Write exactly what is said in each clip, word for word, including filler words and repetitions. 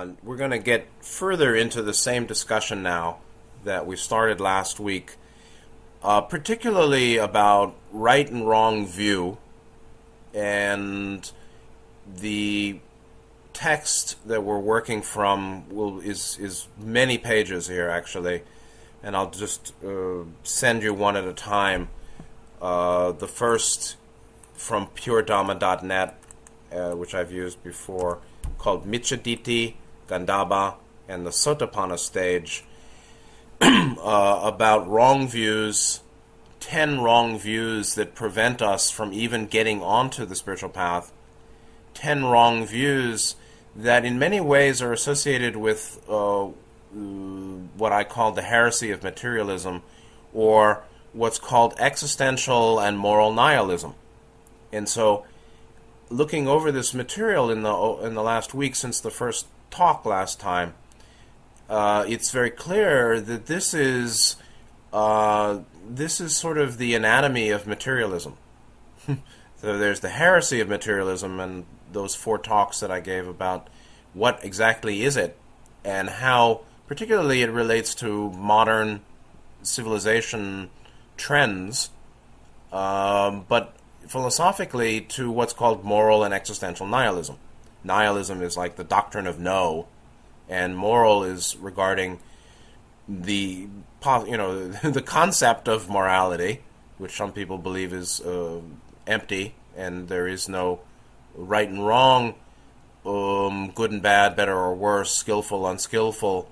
Uh, we're going to get further into the same discussion now that we started last week, uh, particularly about right and wrong view, and the text that we're working from will is is many pages here actually, and I'll just uh, send you one at a time. Uh, the first from pure dhamma dot net, uh, which I've used before, called Micchaditthi, Gandhabba, and the Sotapanna stage, uh, about wrong views, ten wrong views that prevent us from even getting onto the spiritual path, ten wrong views that in many ways are associated with uh, what I call the heresy of materialism, or what's called existential and moral nihilism. And so, looking over this material in the in the last week since the first talk last time, uh, it's very clear that this is uh, this is sort of the anatomy of materialism. So there's the heresy of materialism, and those four talks that I gave about what exactly is it, and how particularly it relates to modern civilization trends, um, but philosophically to what's called moral and existential nihilism. Nihilism is like the doctrine of no, and moral is regarding the you know the concept of morality, which some people believe is uh, empty, and there is no right and wrong, um, good and bad, better or worse, skillful, unskillful,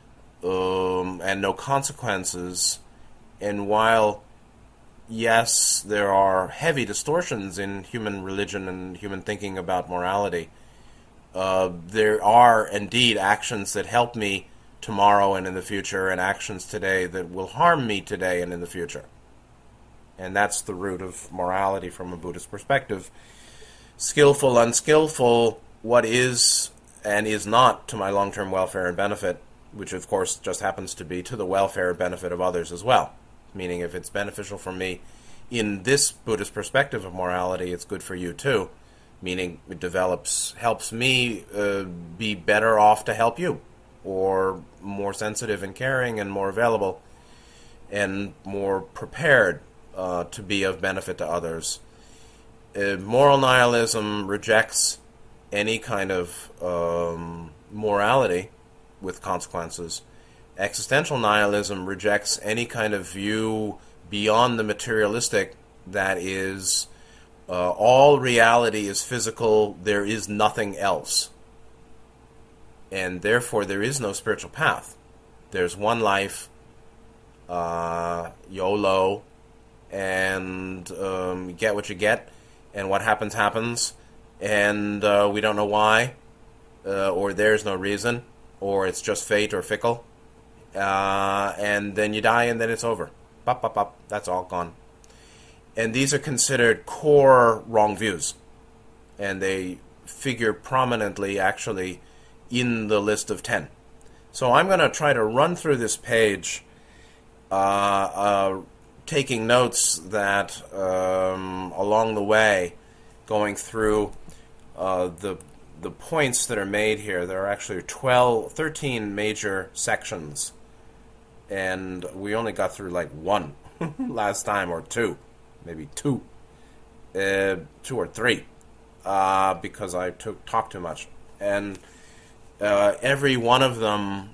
um, and no consequences. And while yes, there are heavy distortions in human religion and human thinking about morality, Uh, there are indeed actions that help me tomorrow and in the future, and actions today that will harm me today and in the future. And that's the root of morality from a Buddhist perspective. Skillful, unskillful, what is and is not to my long-term welfare and benefit, which of course just happens to be to the welfare and benefit of others as well. Meaning if it's beneficial for me in this Buddhist perspective of morality, it's good for you too. Meaning it develops, helps me uh, be better off to help you, or more sensitive and caring and more available and more prepared uh, to be of benefit to others. Uh, moral nihilism rejects any kind of um, morality with consequences. Existential nihilism rejects any kind of view beyond the materialistic that is Uh, all reality is physical, there is nothing else. And therefore there is no spiritual path. There's one life, uh, YOLO, and um, you get what you get, and what happens, happens, and uh, we don't know why, uh, or there's no reason, or it's just fate or fickle, uh, and then you die and then it's over. Pop, pop, pop, that's all gone. And these are considered core wrong views. And they figure prominently, actually, in the list of ten. So I'm going to try to run through this page, uh, uh, taking notes that, um, along the way, going through uh, the the points that are made here. There are actually twelve, thirteen major sections. And we only got through like one last time, or two. Maybe two, uh, two or three, uh, because I took talked too much, and uh, every one of them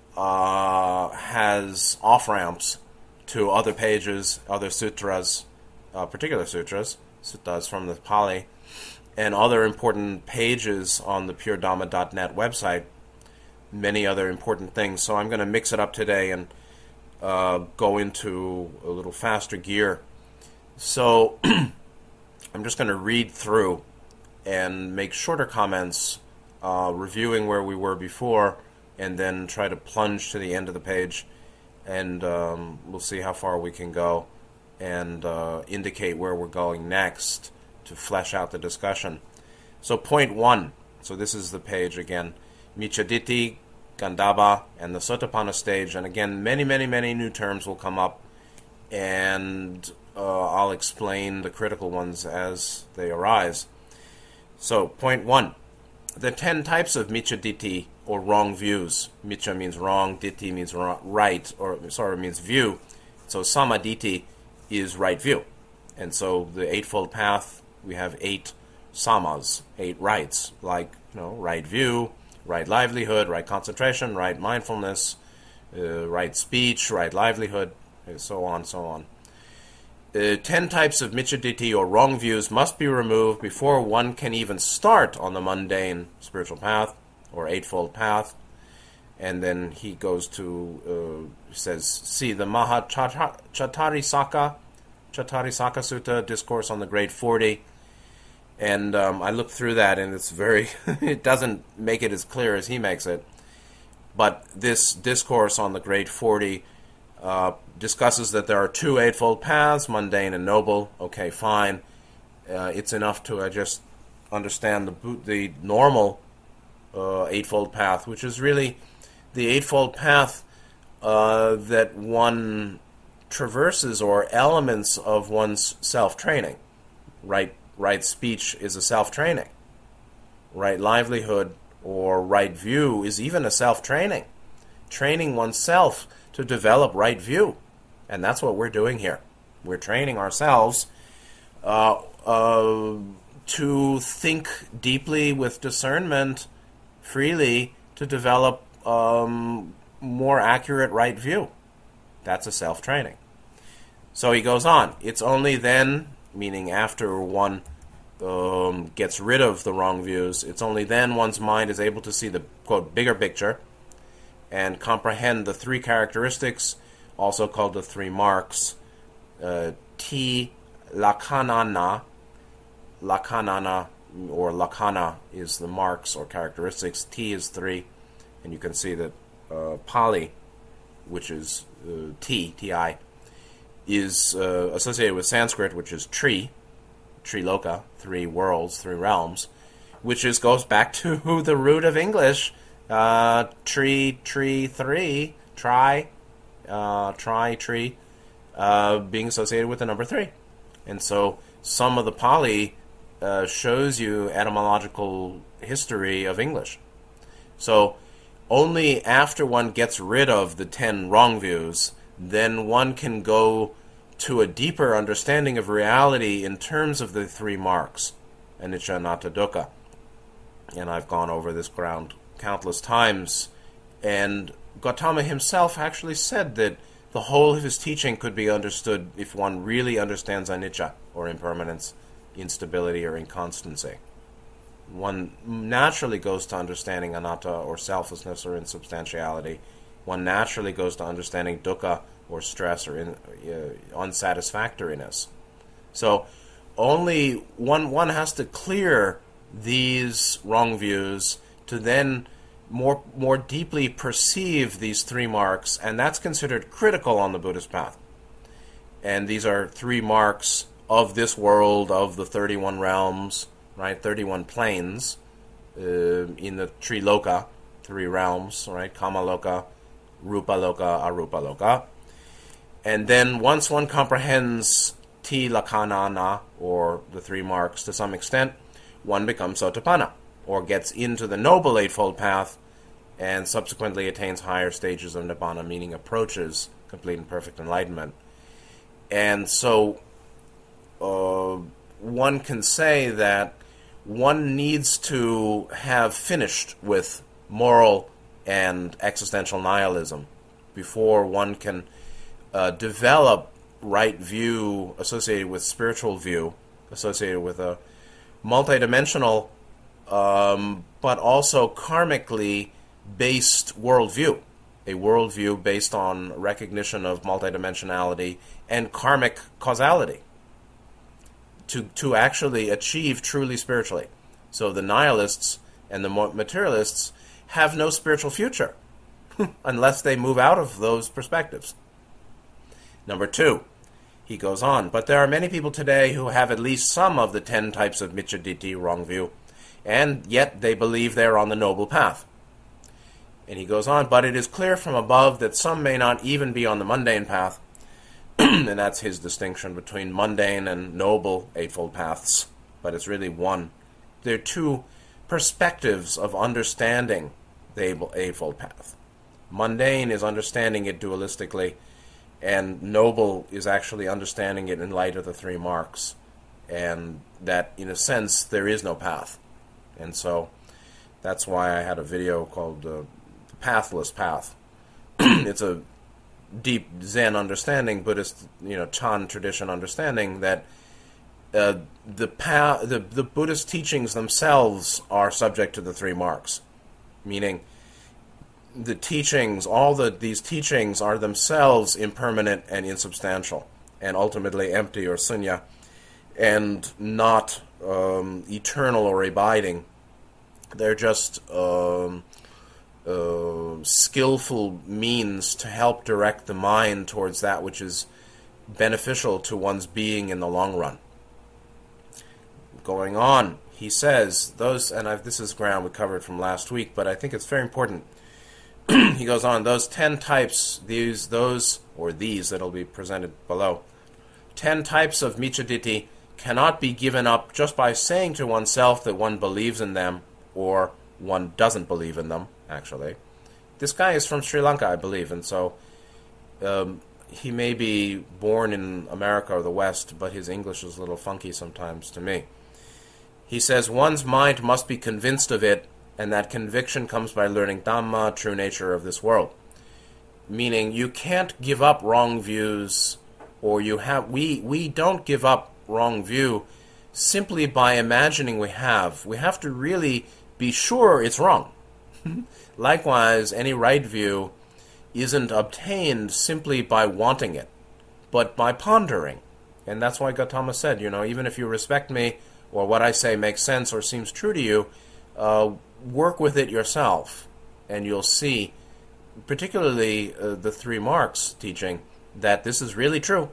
uh, has off ramps to other pages, other sutras, uh, particular sutras, suttas from the Pali, and other important pages on the pure dhamma dot net website. Many other important things. So I'm going to mix it up today and uh, go into a little faster gear. So, I'm just going to read through and make shorter comments, uh, reviewing where we were before, and then try to plunge to the end of the page, and um, we'll see how far we can go, and uh, indicate where we're going next to flesh out the discussion. So, point one, so this is the page again, Micchaditthi, Gandhabba, and the Sotapanna stage, and again, many, many, many new terms will come up, and Uh, I'll explain the critical ones as they arise. So, point one. the ten types of miccha ditthi, or wrong views. Miccha means wrong, ditthi means right, or sorry, means view. So samaditthi is right view. And so the Eightfold Path, we have eight samas, eight rights, like, you know, right view, right livelihood, right concentration, right mindfulness, uh, right speech, right livelihood, and so on, so on. Uh, ten types of miccha ditthi, or wrong views, must be removed before one can even start on the mundane spiritual path, or Eightfold Path. And then he goes to, uh, says, see the Maha Chattarisaka, Chattarisaka Sutta, Discourse on the Great Forty. And um, I looked through that, and it's very, it doesn't make it as clear as he makes it. But this discourse on the Great Forty uh, discusses that there are two Eightfold Paths, mundane and noble. Okay, fine. Uh, it's enough to uh, just understand the the normal uh, Eightfold Path, which is really the Eightfold Path uh, that one traverses, or elements of one's self-training. Right, right speech is a self-training. Right livelihood or right view is even a self-training. Training oneself to develop right view. And that's what we're doing here. We're training ourselves uh, uh, to think deeply with discernment, freely, to develop um, more accurate right view. That's a self-training. So he goes on. It's only then, meaning after one um, gets rid of the wrong views, it's only then one's mind is able to see the, quote, bigger picture and comprehend the three characteristics, also called the three marks. Uh, T lakanana, lakanana, or lakana is the marks or characteristics. T is three, and you can see that uh, Pali, which is uh, T, T-I, is uh, associated with Sanskrit, which is tree, Triloka, three worlds, three realms, which is goes back to the root of English, uh, tree, tree, three, try, uh, try, tree, uh, being associated with the number three. And so some of the Pali uh, shows you etymological history of English. So only after one gets rid of the ten wrong views, then one can go to a deeper understanding of reality in terms of the three marks, anicca, anatta, dukkha. And I've gone over this ground countless times. And Gautama himself actually said that the whole of his teaching could be understood if one really understands anicca, or impermanence, instability, or inconstancy. One naturally goes to understanding anatta, or selflessness, or insubstantiality. One naturally goes to understanding dukkha, or stress, or in, uh, unsatisfactoriness. So only one one has to clear these wrong views to then more more deeply perceive these three marks, and that's considered critical on the Buddhist path. And these are three marks of this world, of the thirty-one realms, right? thirty-one planes uh, in the Triloka, three realms, right? Kamaloka, Rupaloka, Arupaloka. And then once one comprehends T lakanana, or the three marks to some extent, one becomes Sotapanna, or gets into the Noble Eightfold Path, and subsequently attains higher stages of Nibbana, meaning approaches complete and perfect enlightenment. And so uh, one can say that one needs to have finished with moral and existential nihilism before one can uh, develop right view associated with spiritual view, associated with a multidimensional um, but also karmically based worldview, a worldview based on recognition of multidimensionality and karmic causality, to to actually achieve truly spiritually. So the nihilists and the materialists have no spiritual future unless they move out of those perspectives. Number two, he goes on, but there are many people today who have at least some of the ten types of miccha ditthi, wrong view, and yet they believe they are on the noble path. And he goes on, but it is clear from above that some may not even be on the mundane path, and that's his distinction between mundane and noble eightfold paths, but it's really one. They're two perspectives of understanding the Eightfold Path. Mundane is understanding it dualistically, and noble is actually understanding it in light of the three marks, and that, in a sense, there is no path. And so that's why I had a video called uh, The Pathless Path. It's a deep Zen understanding, Buddhist, you know, Chan tradition understanding that uh, the, pa- the the Buddhist teachings themselves are subject to the three marks, meaning the teachings, all the these teachings are themselves impermanent and insubstantial, and ultimately empty or sunya, and not um, eternal or abiding. They're just um, uh, skillful means to help direct the mind towards that which is beneficial to one's being in the long run. Going on, he says, those, and I've, this is ground we covered from last week, but I think it's very important. He goes on, those ten types, these, those, or these that'll be presented below, ten types of Miccaditthi cannot be given up just by saying to oneself that one believes in them, or one doesn't believe in them, actually. This guy is from Sri Lanka, I believe, and so um, he may be born in America or the West, but his English is a little funky sometimes to me. He says, one's mind must be convinced of it, and that conviction comes by learning Dhamma, true nature of this world. Meaning, you can't give up wrong views, or you have, we, we don't give up wrong view simply by imagining we have. We have to really be sure it's wrong. Likewise, any right view isn't obtained simply by wanting it, but by pondering. And that's why Gautama said, you know, even if you respect me, or what I say makes sense or seems true to you, uh, work with it yourself, and you'll see, particularly uh, the three marks teaching, that this is really true.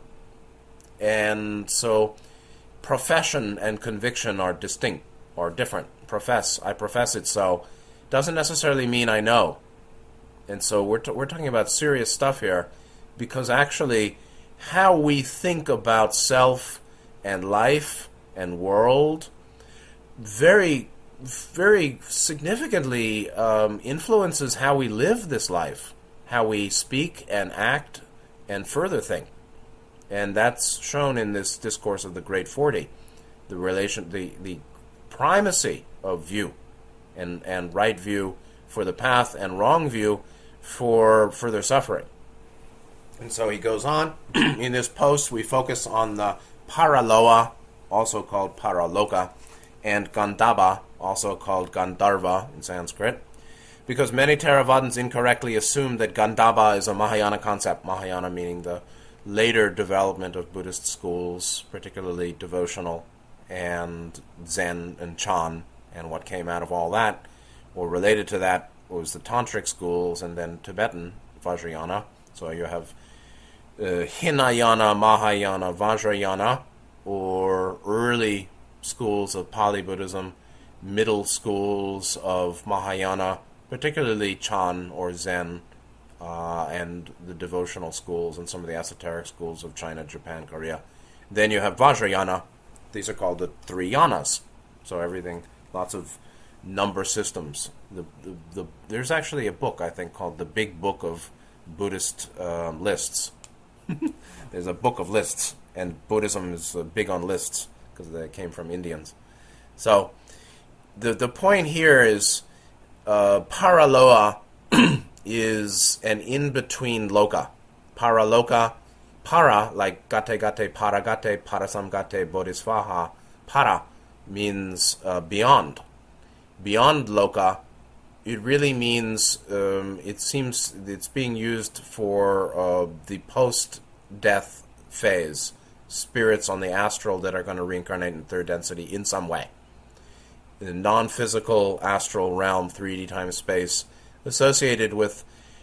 And so profession and conviction are distinct, or different. Profess, I profess it so, doesn't necessarily mean I know. And so we're, t- we're talking about serious stuff here, because actually how we think about self and life and world very, very significantly um, influences how we live this life, how we speak and act and further think. And that's shown in this discourse of the Great Forty, the relation, the, the primacy of view, and, and right view for the path and wrong view for further suffering. And so he goes on. In this post, we focus on the Paraloa, also called Paraloka, and Gandhava, also called Gandharva in Sanskrit, because many Theravadins incorrectly assume that Gandhava is a Mahayana concept, Mahayana meaning the later development of Buddhist schools, particularly devotional and Zen and Chan, and what came out of all that, or related to that, was the Tantric schools, and then Tibetan Vajrayana. So you have uh, Hinayana, Mahayana, Vajrayana, or early schools of Pali Buddhism, middle schools of Mahayana, particularly Chan or Zen, uh, and the devotional schools and some of the esoteric schools of China, Japan, Korea. Then you have Vajrayana. These are called the three yanas. So everything, lots of number systems. The, the, the, there's actually a book, I think, called The Big Book of Buddhist uh, Lists. There's a book of lists, and Buddhism is uh, big on lists because they came from Indians. So the the point here is uh, Paraloa is an in-between loka. Paraloka, para, like gate gate, paragate, parasamgate, bodhisvaha. Para means uh, beyond. Beyond loka, it really means, um, it seems it's being used for uh, the post-death phase. Spirits on the astral that are going to reincarnate in third density in some way. The non-physical astral realm, three D time space, associated with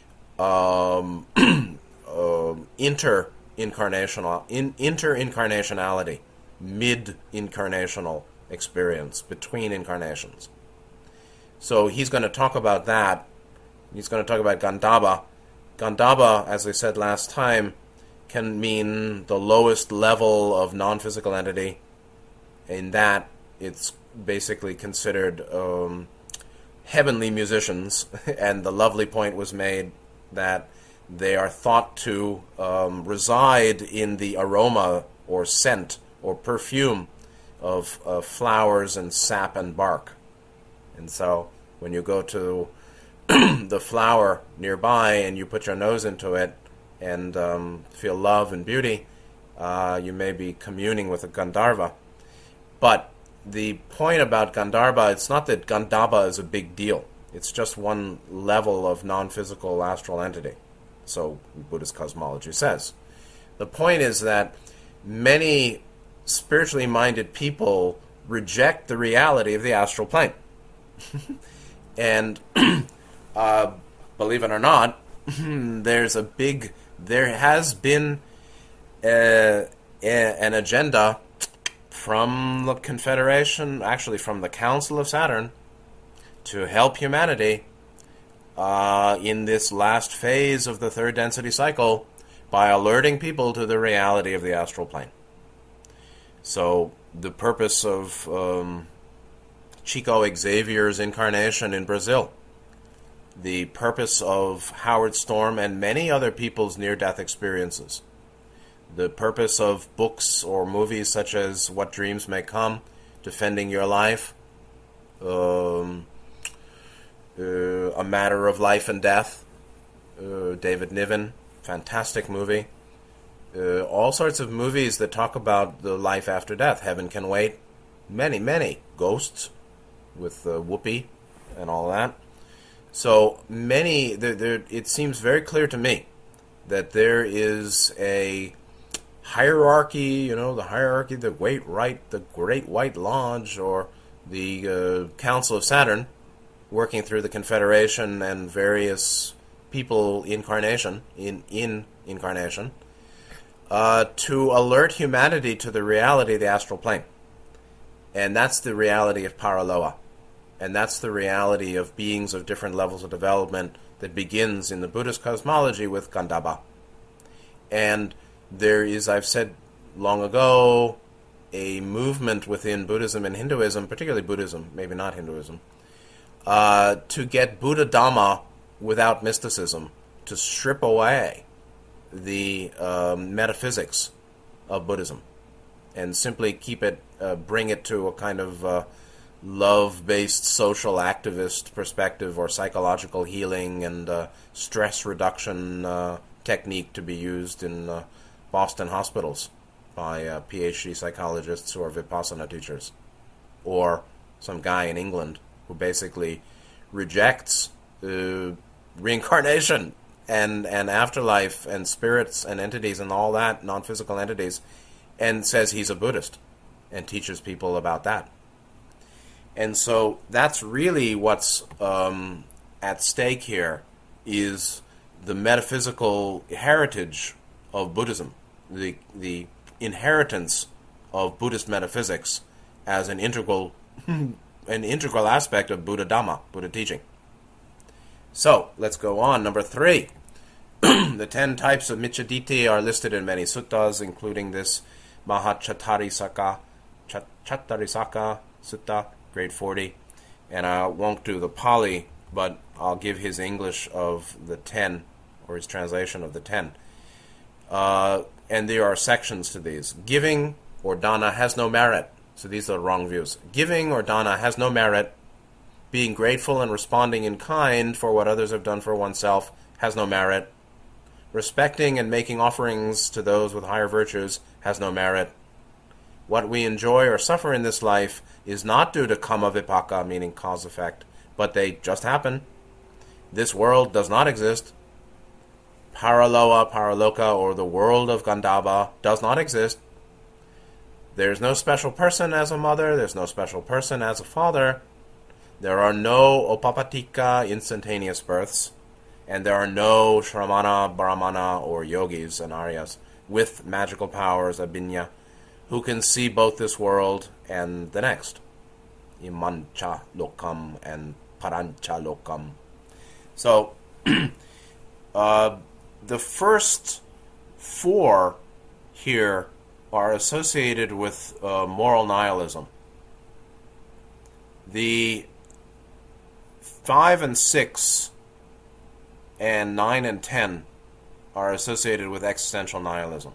um, uh, inter-incarnational, in, inter-incarnationality, mid-incarnational experience between incarnations. So he's going to talk about that. He's going to talk about Gandhava. Gandhava, as I said last time, can mean the lowest level of non-physical entity, in that it's basically considered um, heavenly musicians, and the lovely point was made that they are thought to um, reside in the aroma or scent or perfume of uh, flowers and sap and bark. And so when you go to the flower nearby and you put your nose into it and um, feel love and beauty, uh, you may be communing with a Gandharva. But the point about Gandharva, it's not that Gandhava is a big deal. It's just one level of non-physical astral entity. So Buddhist cosmology says. The point is that many spiritually minded people reject the reality of the astral plane. And uh, believe it or not, there's a big, there has been a, a, an agenda from the Confederation, actually from the Council of Saturn, to help humanity uh, in this last phase of the third density cycle by alerting people to the reality of the astral plane. So the purpose of um, Chico Xavier's incarnation in Brazil, the purpose of Howard Storm and many other people's near-death experiences, the purpose of books or movies such as What Dreams May Come, Defending Your Life, um, uh, A Matter of Life and Death, uh, David Niven, fantastic movie. Uh, all sorts of movies that talk about the life after death. Heaven Can Wait. Many, many. Ghosts with uh, Whoopi and all that. So many, there, there, it seems very clear to me that there is a hierarchy, you know, the hierarchy, the Great Right, the Great White Lodge, or the uh, Council of Saturn, working through the Confederation and various people incarnation, in, in incarnation, uh, to alert humanity to the reality of the astral plane. And that's the reality of Paraloa. And that's the reality of beings of different levels of development that begins in the Buddhist cosmology with Gandhava. And there is, I've said long ago, a movement within Buddhism and Hinduism, particularly Buddhism, maybe not Hinduism, uh, to get Buddha Dhamma without mysticism, to strip away the um, metaphysics of Buddhism and simply keep it, uh, bring it to a kind of uh, love-based social activist perspective or psychological healing and uh, stress reduction uh, technique to be used in uh, Boston hospitals by uh, PhD psychologists who are Vipassana teachers, or some guy in England who basically rejects uh, reincarnation and, and afterlife and spirits and entities and all that, non-physical entities, and says he's a Buddhist and teaches people about that. And so that's really what's um, at stake here, is the metaphysical heritage of Buddhism, the the inheritance of Buddhist metaphysics as an integral an integral aspect of Buddha Dhamma, Buddha teaching. So let's go on. Number three, the ten types of Micchaditi are listed in many suttas, including this Mahachattarisaka Chat- Chattarisaka Sutta, grade forty, and I won't do the Pali, but I'll give his English of the ten, or his translation of the ten. Uh, and there are sections to these. Giving or dana has no merit. So these are the wrong views. Giving or dana has no merit. Being grateful and responding in kind for what others have done for oneself has no merit. Respecting and making offerings to those with higher virtues has no merit. What we enjoy or suffer in this life is not due to kama vipaka, meaning cause-effect, but they just happen. This world does not exist. Paraloa, Paraloka, or the world of Gandhava does not exist. There's no special person as a mother. There's no special person as a father. There are no opapatika, instantaneous births. And there are no shramana, brahmana, or yogis and aryas with magical powers, abhinya, who can see both this world and the next. Imancha lokam and parancha lokam. So, uh, the first four here are associated with uh, moral nihilism. The five and six and nine and ten are associated with existential nihilism.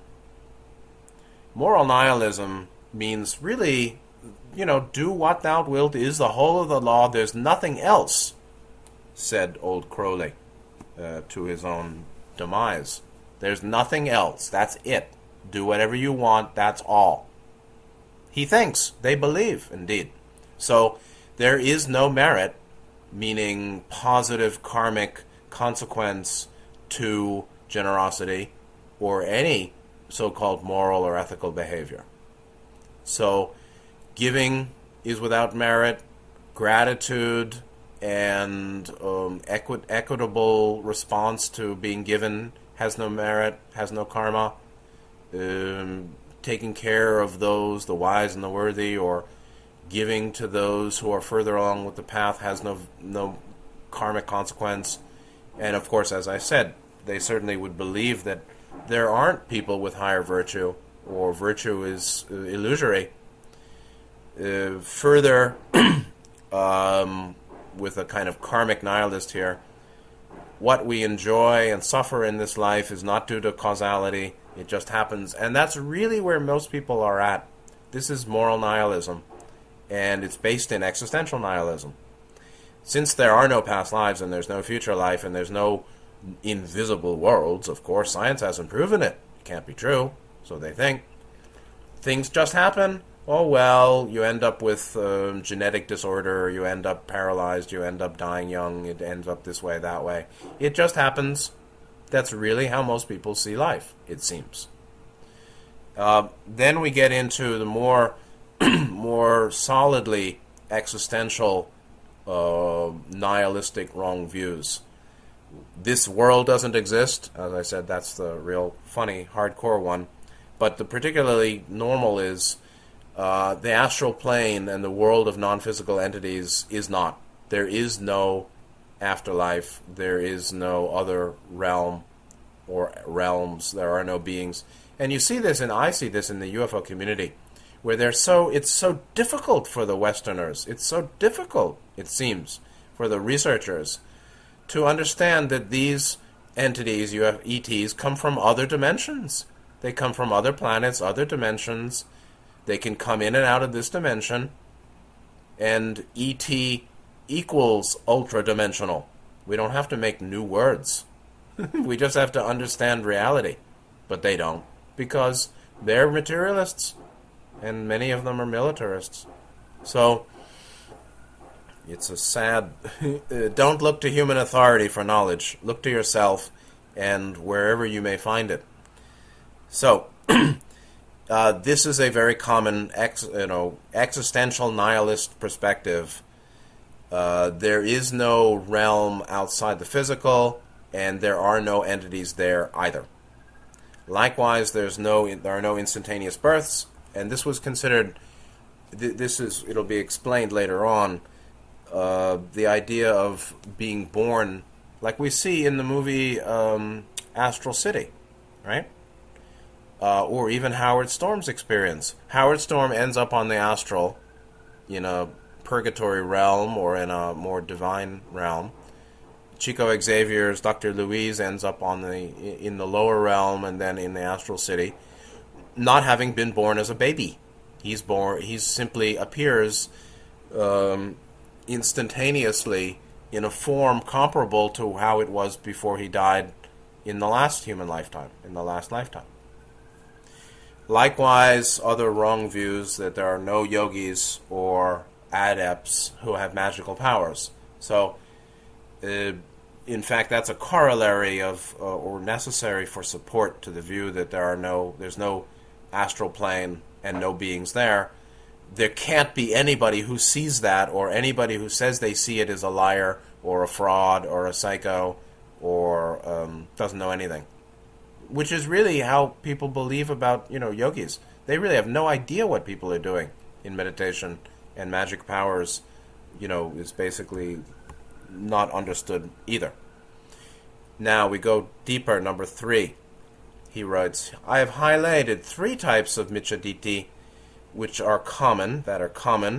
Moral nihilism means really, you know, do what thou wilt is the whole of the law, there's nothing else, said old Crowley uh, to his own demise. There's nothing else, that's it. Do whatever you want, that's all. He thinks, they believe, indeed. So there is no merit, meaning positive karmic consequence to generosity or any so-called moral or ethical behavior. So giving is without merit, gratitude and um, equi- equitable response to being given has no merit, has no karma. Um, taking care of those, the wise and the worthy, or giving to those who are further along with the path has no no karmic consequence. And of course, as I said, they certainly would believe that there aren't people with higher virtue, or virtue is uh, illusory. Uh, further, um, with a kind of karmic nihilist here, what we enjoy and suffer in this life is not due to causality, it just happens. And that's really where most people are at. This is moral nihilism, and it's based in existential nihilism. Since there are no past lives, and there's no future life, and there's no invisible worlds, of course, science hasn't proven it. It can't be true, so they think. Things just happen. Oh, well, you end up with um, genetic disorder, you end up paralyzed, you end up dying young, it ends up this way, that way. It just happens. That's really how most people see life, it seems. Uh, then we get into the more, more solidly existential, uh, nihilistic wrong views. This world doesn't exist. As I said, that's the real funny, hardcore one. But the particularly normal is uh, the astral plane and the world of non-physical entities is not. There is no afterlife. There is no other realm or realms. There are no beings. And you see this, and I see this in the U F O community, where they're so it's so difficult for the Westerners. It's so difficult, it seems, for the researchers to understand that these entities, U F O E Ts, come from other dimensions. They come from other planets, other dimensions. They can come in and out of this dimension. And E T equals ultra-dimensional. We don't have to make new words. We just have to understand reality. But they don't, because they're materialists, and many of them are militarists. So it's a sad... Don't look to human authority for knowledge. Look to yourself and wherever you may find it. So, uh, this is a very common ex, you know, existential nihilist perspective. Uh, there is no realm outside the physical, and there are no entities there either. Likewise, there's no there are no instantaneous births, and this was considered. Th- this is it'll be explained later on. Uh, the idea of being born, like we see in the movie um, Astral City, right? Uh, or even Howard Storm's experience. Howard Storm ends up on the astral, in a purgatory realm or in a more divine realm. Chico Xavier's Doctor Louise ends up on the in the lower realm and then in the astral city, not having been born as a baby. He's born. He simply appears um, instantaneously in a form comparable to how it was before he died in the last human lifetime, in the last lifetime. Likewise, other wrong views that there are no yogis or adepts who have magical powers. So, uh, in fact, that's a corollary of, uh, or necessary for support to the view that there are no, there's no astral plane and no beings there. There can't be anybody who sees that, or anybody who says they see it is a liar or a fraud or a psycho or um, doesn't know anything. Which is really how people believe about, you know, yogis. They really have no idea what people are doing in meditation, and magic powers, you know, is basically not understood either. Now we go deeper, number three. He writes, I have highlighted three types of Michaditi, which are common, that are common,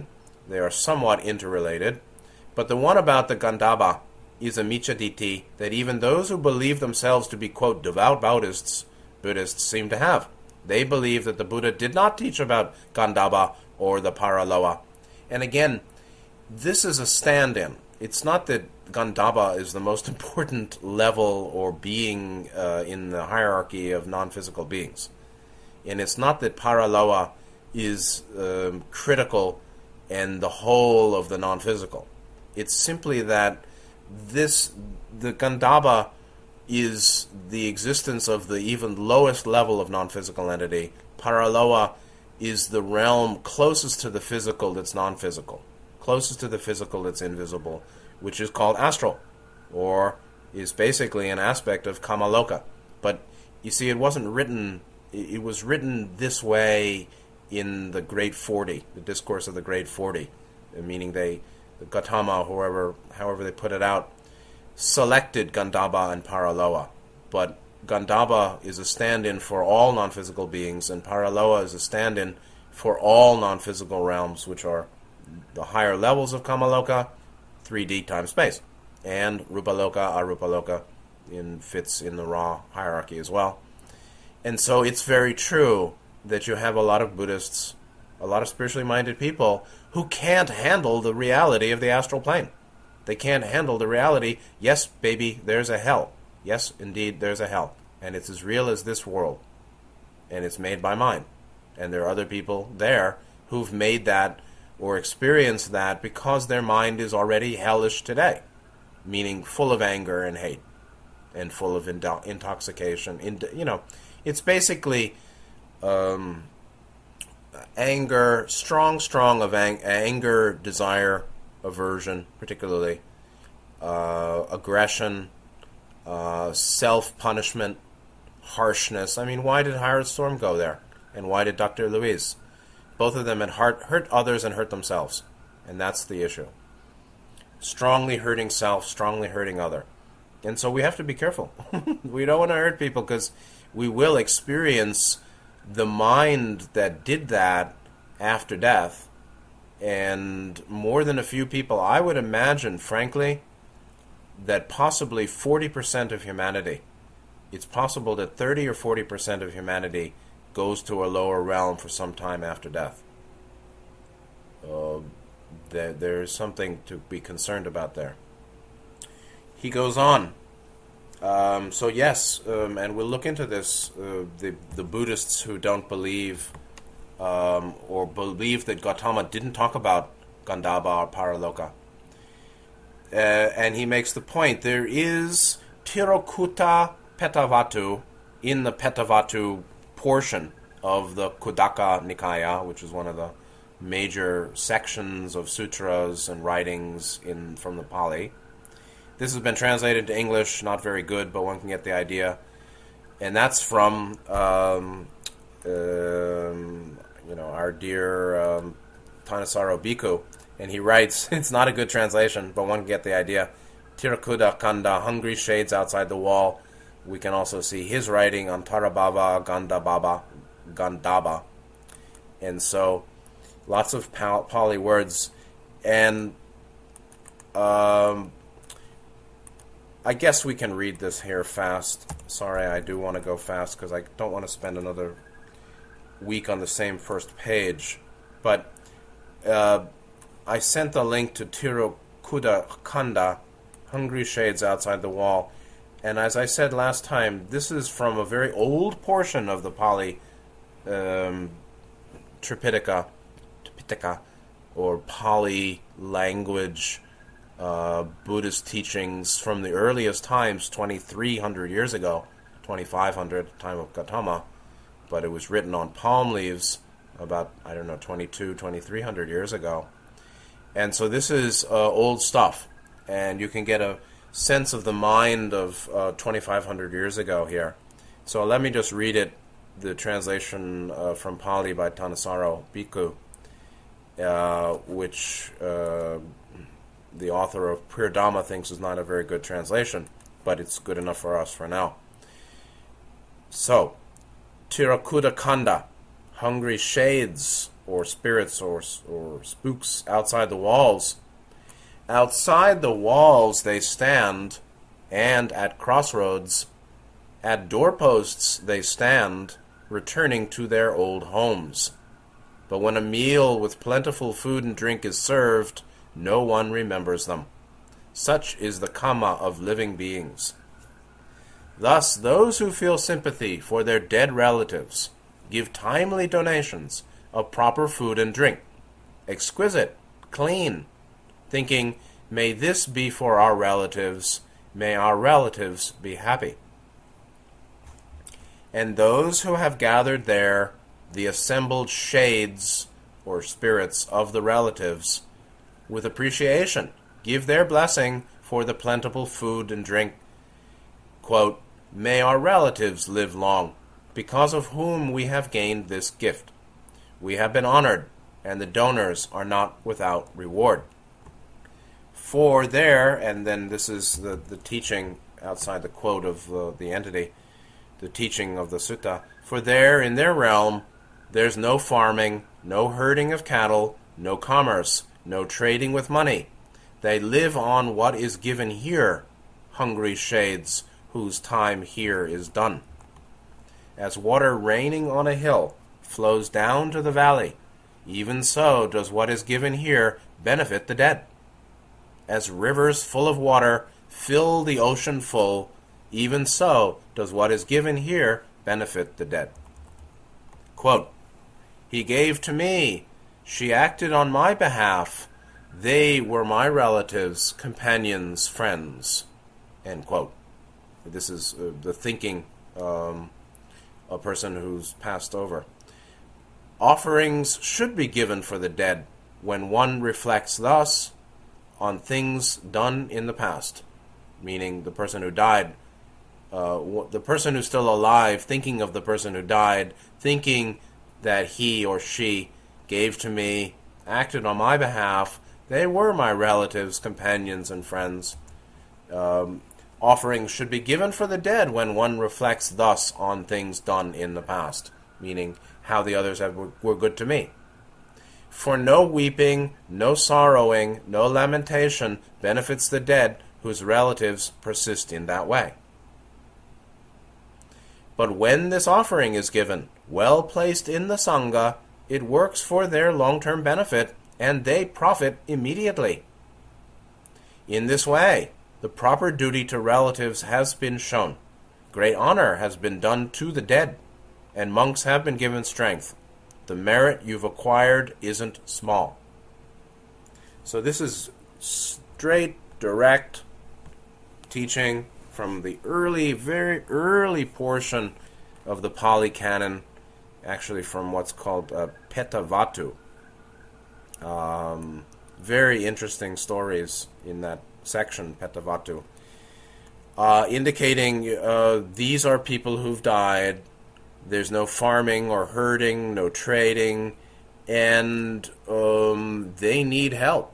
They are somewhat interrelated. But the one about the Gandhabba is a Michaditi that even those who believe themselves to be, quote, devout Buddhists, Buddhists seem to have. They believe that the Buddha did not teach about Gandhabba or the Paraloa. And again, this is a stand-in. It's not that Gandhabba is the most important level or being uh, in the hierarchy of non-physical beings. And it's not that Paraloa is um, critical and the whole of the non-physical. It's simply that this, the Gandhabba is the existence of the even lowest level of non-physical entity. Paraloa is the realm closest to the physical that's non-physical, closest to the physical that's invisible, which is called astral, or is basically an aspect of Kamaloka. But you see, it wasn't written, it was written this way in the Great Forty, the Discourse of the Great Forty, meaning they, Gautama, whoever, however they put it out, selected Gandhabba and Paraloa. But Gandhabba is a stand-in for all non-physical beings, and Paraloa is a stand-in for all non-physical realms, which are the higher levels of Kamaloka, three D time space, and Rupaloka, Arupaloka in, fits in the raw hierarchy as well. And so it's very true that you have a lot of Buddhists, a lot of spiritually minded people who can't handle the reality of the astral plane. They can't handle the reality, yes, baby, there's a hell. Yes, indeed, there's a hell. And it's as real as this world. And it's made by mind. And there are other people there who've made that or experienced that because their mind is already hellish today, meaning full of anger and hate and full of indo- intoxication. In, you know, it's basically um, anger, strong, strong of ang- anger, desire, aversion, particularly, uh, aggression, uh, self-punishment, harshness. I mean, why did Howard Storm go there? And why did Doctor Luis? Both of them had hurt, hurt others and hurt themselves. And that's the issue. Strongly hurting self, strongly hurting other. And so we have to be careful. We don't want to hurt people because we will experience the mind that did that after death. And more than a few people, I would imagine, frankly, that possibly forty percent of humanity, it's possible that thirty or forty percent of humanity goes to a lower realm for some time after death. Uh, there, there's something to be concerned about there. He goes on. Um, so yes, um, and we'll look into this, uh, the, the Buddhists who don't believe um, or believe that Gautama didn't talk about Gandhabba or Paraloka. Uh, and he makes the point, there is Tirukutta Petavatu in the Petavatu portion of the Khuddaka Nikaya, which is one of the major sections of sutras and writings in from the Pali. This has been translated to English, not very good, but one can get the idea. And that's from, um, um, you know, our dear um, Thanissaro Bhikkhu. And he writes, it's not a good translation, but one can get the idea. Tirukutta Kanda, hungry shades outside the wall. We can also see his writing on Tarabhava, Gandhabba, Gandhabba. And so, lots of Pali words. And um, I guess we can read this here fast. Sorry, I do want to go fast because I don't want to spend another week on the same first page. But uh, I sent the link to Tirukutta Kanda, hungry shades outside the wall. And as I said last time, this is from a very old portion of the Pali um, Tripitaka, Tripitaka, or Pali language uh, Buddhist teachings from the earliest times, twenty-three hundred years ago, twenty-five hundred, time of Gautama, but it was written on palm leaves about, I don't know, twenty-two, twenty-three hundred years ago. And so this is uh, old stuff, and you can get a sense of the mind of uh, twenty-five hundred years ago here. So let me just read it, the translation uh, from Pali by Thanissaro Bhikkhu, uh, which uh, the author of Pure Dhamma thinks is not a very good translation, but it's good enough for us for now. So, Tirukutta Kanda, hungry shades or spirits or, or spooks outside the walls. Outside the walls they stand, and at crossroads, at doorposts they stand, returning to their old homes. But when a meal with plentiful food and drink is served, no one remembers them. Such is the karma of living beings. Thus, those who feel sympathy for their dead relatives give timely donations of proper food and drink, exquisite, clean, thinking, may this be for our relatives, may our relatives be happy. And those who have gathered there the assembled shades or spirits of the relatives, with appreciation, give their blessing for the plentiful food and drink. Quote, may our relatives live long, because of whom we have gained this gift. We have been honored, and the donors are not without reward. For there, and then this is the, the teaching outside the quote of uh, the entity, the teaching of the sutta, for there in their realm there's no farming, no herding of cattle, no commerce, no trading with money. They live on what is given here, hungry shades, whose time here is done. As water raining on a hill flows down to the valley, even so does what is given here benefit the dead. As rivers full of water fill the ocean full, even so does what is given here benefit the dead. Quote, he gave to me, she acted on my behalf, they were my relatives, companions, friends. End quote. This is uh, the thinking um, a person who's passed over. Offerings should be given for the dead when one reflects thus on things done in the past, meaning the person who died, uh, the person who's still alive, thinking of the person who died, thinking that he or she gave to me, acted on my behalf, they were my relatives, companions, and friends. Um, offerings should be given for the dead when one reflects thus on things done in the past, meaning how the others have, were, were good to me. For no weeping, no sorrowing, no lamentation benefits the dead whose relatives persist in that way. But when this offering is given, well placed in the Sangha, it works for their long-term benefit, and they profit immediately. In this way, the proper duty to relatives has been shown. Great honor has been done to the dead, and monks have been given strength. The merit you've acquired isn't small. So this is straight, direct teaching from the early, very early portion of the Pali Canon, actually from what's called uh, Pettavatu. Um, very interesting stories in that section, Pettavatu, uh, indicating uh, these are people who've died. There's no farming or herding, no trading, and um, they need help.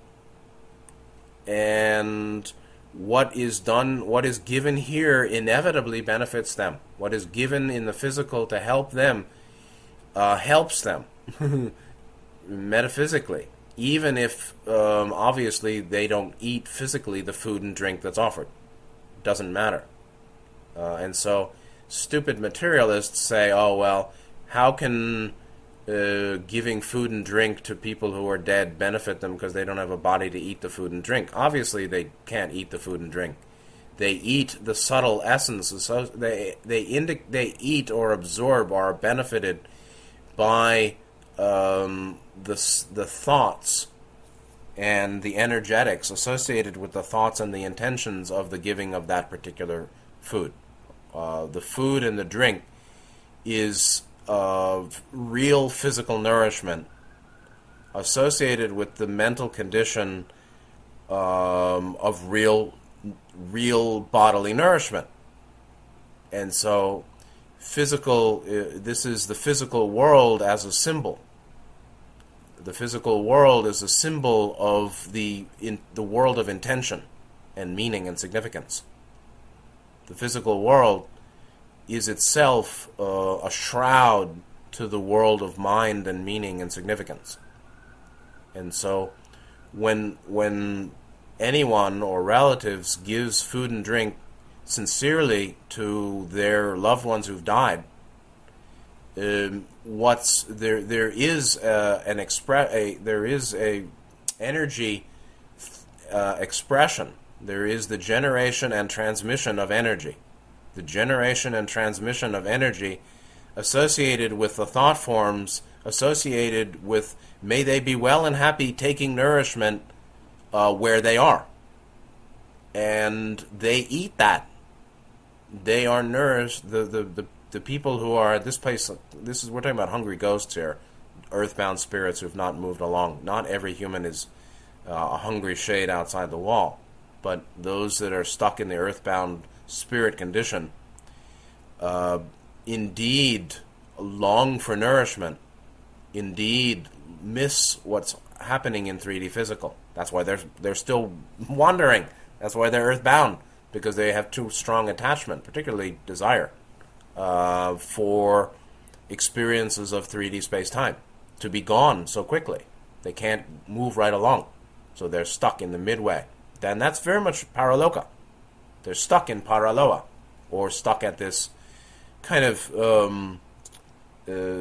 And what is done, what is given here inevitably benefits them. What is given in the physical to help them uh, helps them metaphysically, even if um, obviously they don't eat physically the food and drink that's offered. Doesn't matter. Uh, and so stupid materialists say, oh, well, how can uh, giving food and drink to people who are dead benefit them because they don't have a body to eat the food and drink? Obviously, they can't eat the food and drink. They eat the subtle essence. So they they indi- they eat or absorb or are benefited by um, the the thoughts and the energetics associated with the thoughts and the intentions of the giving of that particular food. Uh, the food and the drink is of real physical nourishment associated with the mental condition um, of real real bodily nourishment. And so physical, uh, this is the physical world as a symbol. The physical world is a symbol of the in, the world of intention and meaning and significance. The physical world is itself uh, a shroud to the world of mind and meaning and significance. And so when when anyone or relatives gives food and drink sincerely to their loved ones who've died, um, what's there there is uh, an expre- a there is a energy uh, expression. There is the generation and transmission of energy. The generation and transmission of energy associated with the thought forms, associated with may they be well and happy taking nourishment uh, where they are. And they eat that. They are nourished. The, the, the, the people who are at this place, this is, we're talking about hungry ghosts here, earthbound spirits who have not moved along. Not every human is uh, a hungry shade outside the wall, but those that are stuck in the earthbound spirit condition uh, indeed long for nourishment, indeed miss what's happening in three D physical. That's why they're they're still wandering. That's why they're earthbound, because they have too strong attachment, particularly desire, uh, for experiences of three D space-time, to be gone so quickly. They can't move right along, so they're stuck in the midway. Then that's very much paraloka. They're stuck in paraloa, or stuck at this kind of um, uh,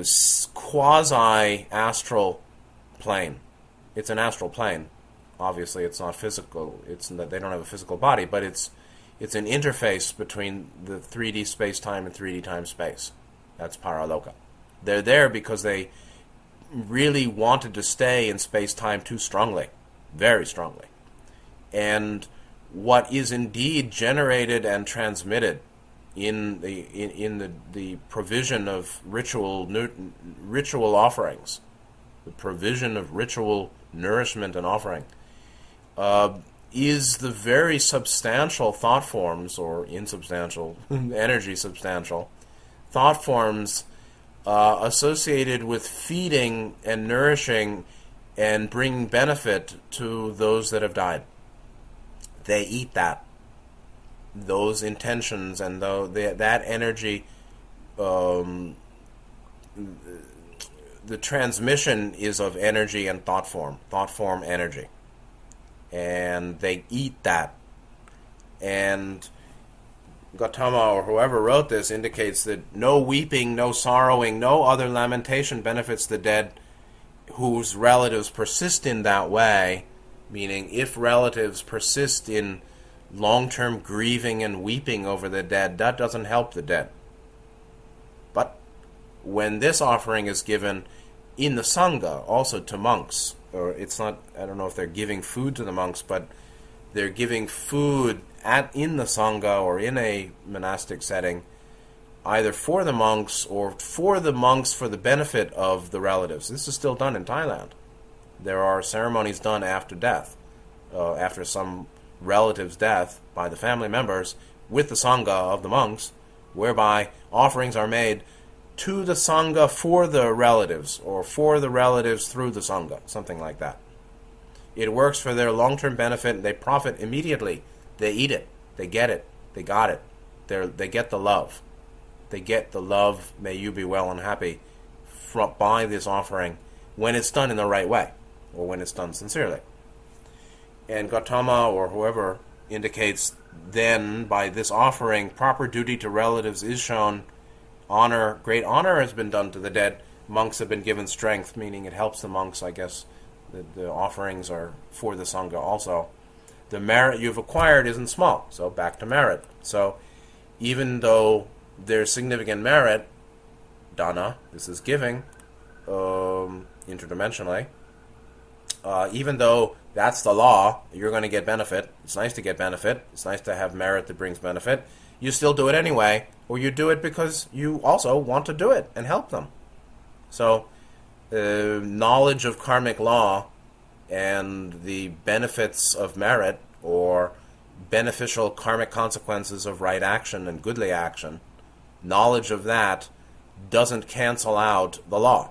quasi-astral plane. It's an astral plane. Obviously, it's not physical. It's that they don't have a physical body, but it's it's an interface between the three D space-time and three D time-space. That's paraloka. They're there because they really wanted to stay in space-time too strongly, very strongly. And what is indeed generated and transmitted in the in, in the, the provision of ritual ritual offerings, the provision of ritual nourishment and offering, uh, is the very substantial thought forms, or insubstantial, energy substantial, thought forms uh, associated with feeding and nourishing and bringing benefit to those that have died. They eat that. Those intentions and the, the, that energy, um, the transmission is of energy and thought form, thought form energy. And they eat that. And Gautama, or whoever wrote this, indicates that no weeping, no sorrowing, no other lamentation benefits the dead whose relatives persist in that way. Meaning, if relatives persist in long-term grieving and weeping over the dead, that doesn't help the dead. But when this offering is given in the Sangha, also to monks, or it's not, I don't know if they're giving food to the monks, but they're giving food at in the Sangha or in a monastic setting, either for the monks or for the monks for the benefit of the relatives. This is still done in Thailand. There are ceremonies done after death, uh, after some relative's death by the family members with the Sangha of the monks, whereby offerings are made to the Sangha for the relatives, or for the relatives through the Sangha, something like that. It works for their long-term benefit. They profit immediately. They eat it. They get it. They got it. They they get the love. They get the love, may you be well and happy, from, by this offering, when it's done in the right way, or when it's done sincerely. And Gautama, or whoever, indicates then, by this offering, proper duty to relatives is shown. Honor, great honor has been done to the dead. Monks have been given strength, meaning it helps the monks, I guess. The, the offerings are for the Sangha also. The merit you've acquired isn't small, so back to merit. So even though there's significant merit, dana, this is giving, um, interdimensionally, uh, even though that's the law, you're going to get benefit. It's nice to get benefit. It's nice to have merit that brings benefit. You still do it anyway, or you do it because you also want to do it and help them. So, uh, knowledge of karmic law and the benefits of merit, or beneficial karmic consequences of right action and goodly action, knowledge of that doesn't cancel out the law.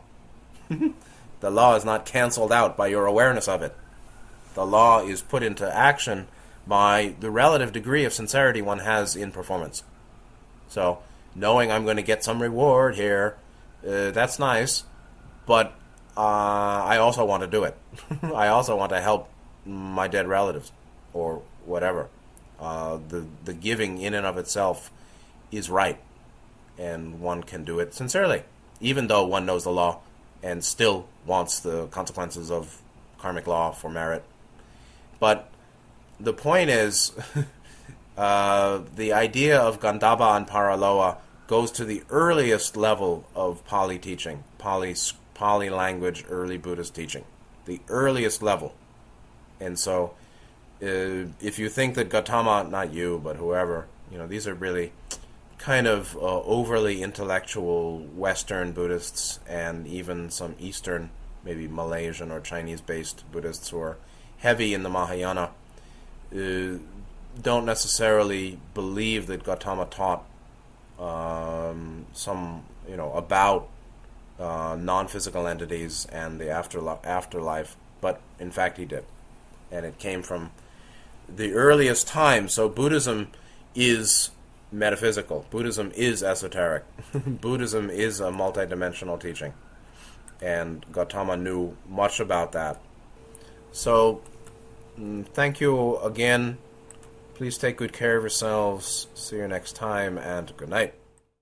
The law is not canceled out by your awareness of it. The law is put into action by the relative degree of sincerity one has in performance. So, knowing I'm going to get some reward here, Uh, that's nice, but uh, I also want to do it. I also want to help my dead relatives or whatever. Uh, the the giving in and of itself is right, and one can do it sincerely, even though one knows the law and still wants the consequences of karmic law for merit. But the point is, uh, the idea of Gandhabba and Paraloa goes to the earliest level of Pali teaching, Pali, Pali language, early Buddhist teaching, the earliest level. And so, uh, if you think that Gautama, not you, but whoever, you know, these are really kind of uh, overly intellectual Western Buddhists and even some Eastern, maybe Malaysian or Chinese-based Buddhists who are heavy in the Mahayana, uh, don't necessarily believe that Gautama taught um, some, you know, about uh, non-physical entities and the afterli- afterlife, but in fact he did. And it came from the earliest time. So Buddhism is metaphysical. Buddhism is esoteric. Buddhism is a multidimensional teaching. And Gautama knew much about that. So, thank you again. Please take good care of yourselves. See you next time, and good night.